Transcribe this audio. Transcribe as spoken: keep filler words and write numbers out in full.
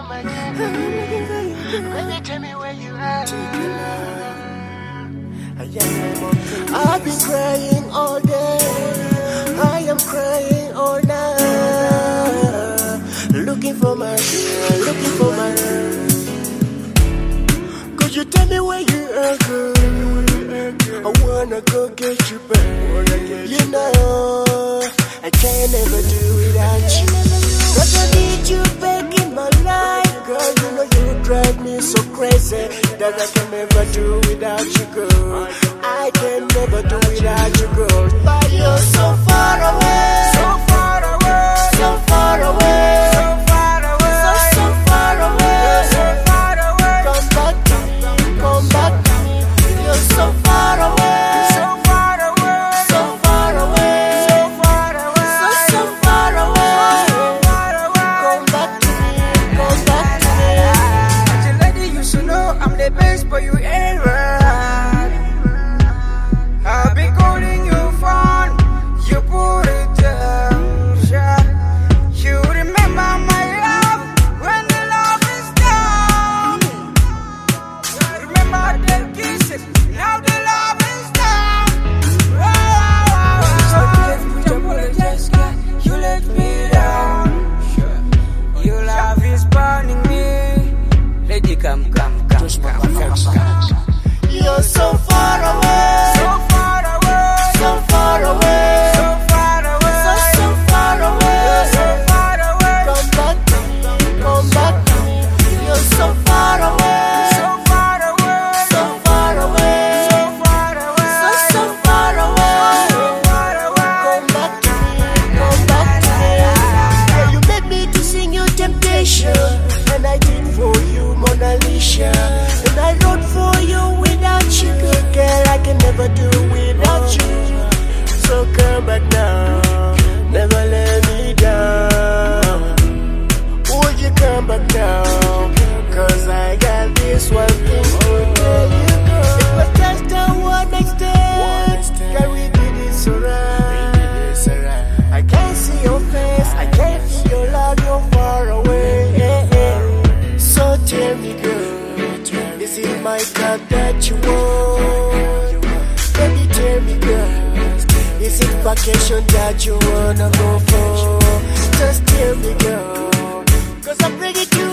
my girl. Baby, tell me where you are. I've been crying all day. I am crying all night. Looking for my girl, looking for my girl. Could you tell me where you are, girl? I wanna go get you back. You know, I can't never do without you. Cause I need you back in my life. Girl, you know you drive me so crazy that I can never do without you, girl. I can never do without you, girl. But you're so far away, so far away, so far away, so far away, so, so far away, so far away. Come back to me, come back to me. You're so far away, so far away, so far away, so far away, so, so far away, so far away. Come back to me, come back to me. As a lady, you should know I'm the best for you ever. I'll be calling you phone, you put it down, yeah. You remember my love when the love is down. Remember the kisses, now the love is down. Oh, oh, oh, oh. You let me down. Your love is burning me. Lady, come, come, come, come, come, come. You're so far away, So far away, so far away, so far away, so, so far away. so far away, Come back to me, come back to me. You're so far away, so far away, so far away, so far away, so, so far away. so far away. Come back to me, come back to me. Yeah, you made me to sing your temptation, and I did for you Mona Lisa, and I wrote for you without you, good girl. I can never do without you. So come back now, never let me down. Would you come back now? Cause I got this one thing to tell you, girl. It was just a one night stand. Can we do this alright? I can't see your face, I can't feel your love, you're far away. So tell me, girl, is it my car that you want? Baby, tell me, girl, is it vacation that you wanna go for? Just tell me, girl, cause I'm ready to